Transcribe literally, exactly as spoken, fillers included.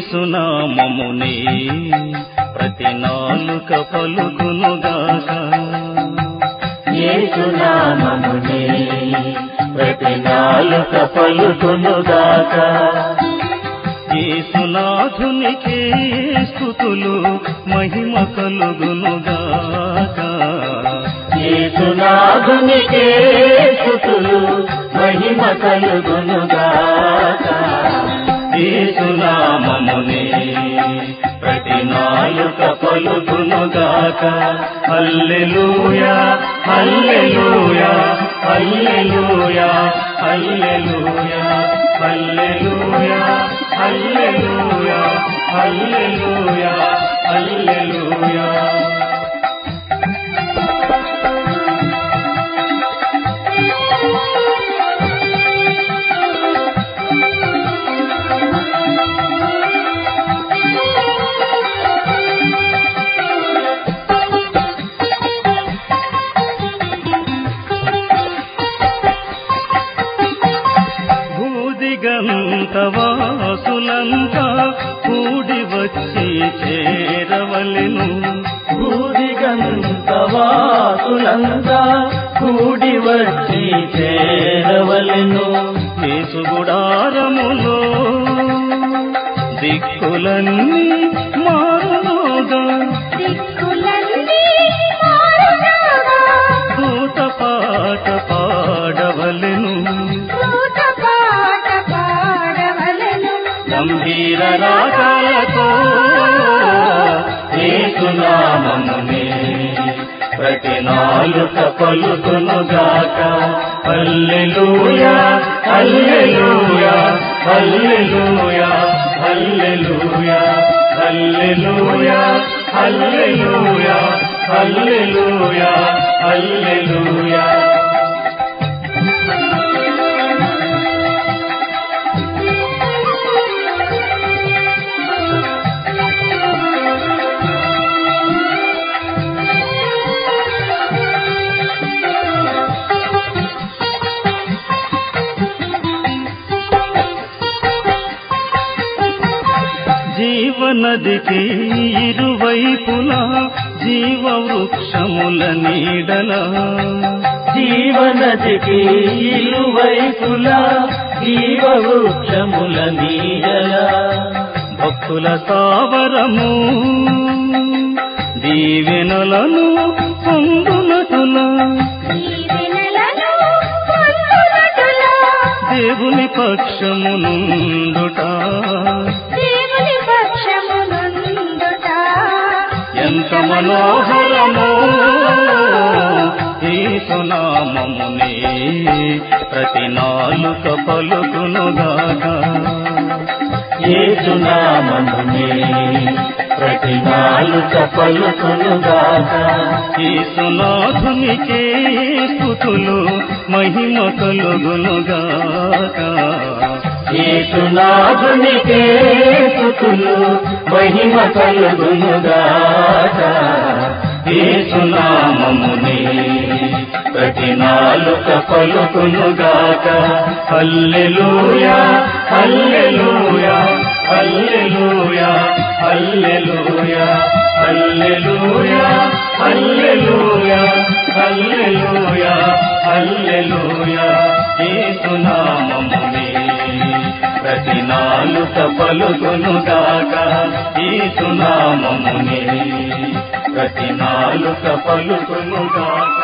యేసునామమునే ప్రతి నాలుక పలుకునుగాక యేసునామమునే ప్రతి నాలుక పలుకునుగాక యేసునాథునికే స్తుతులు మహిమ కలుగునుగాక యేసునాథునికే స్తుతులు మహిమ కలుగునుగాక యేసునామమునే ప్రతి నాలుక పలుకునుగాక హల్లెలూయా హల్లెలూయా హల్లెలూయా హల్లెలూయా హల్లెలూయా హల్లెలూయా హల్లెలూయా హల్లెలూయా భూదిగంతవాసులంతా కూడి వచ్చి చేరవలెను భూదిగంతవాసులంతా కూడి వచ్చి చేరవలెను యేసు గుడారములో దిక్కులన్నీ మారుగా దూత పాట పాడవలెను గంభీర రాగాలతో యేసునామమునే ప్రతి నాలుక పలుకునుగాక హల్లెలూయా హల్లెలూయా హల్లెలూయా హల్లెలూయా హల్లెలూయా హల్లెలూయా హల్లెలూయా హల్లెలూయా జీవనదికి ఇరువైపులా జీవ వృక్షముల నీడల జీవనదికి ఇరువైపులా జీవ వృక్షముల నీడల భక్తుల సావరము దీవెనలను పొందునటులా దేవుని పక్షమునుండుట ఎంత మనోహరమో యేసునామమునే ప్రతి నాలుక పలుకునుగాక యేసునామమునే ప్రతి నాలుక పలుకునుగాక యేసునాథునికే స్తుతులు మహిమ కలుగునుగాక యేసునాథునికే స్తుతులు మహిమ కలుగునుగాక యేసునామమునే ప్రతి నాలుక పలుకునుగాక హల్లెలూయా హల్లెలూయా హల్లెలూయా హల్లెలూయా హల్లెలూయా హల్లెలూయా హల్లెలూయా హల్లెలూయా యేసునామమునే ప్రతి నాలుక పలుకునుగాక యేసునామమునే ప్రతి నాలుక పలుకునుగాక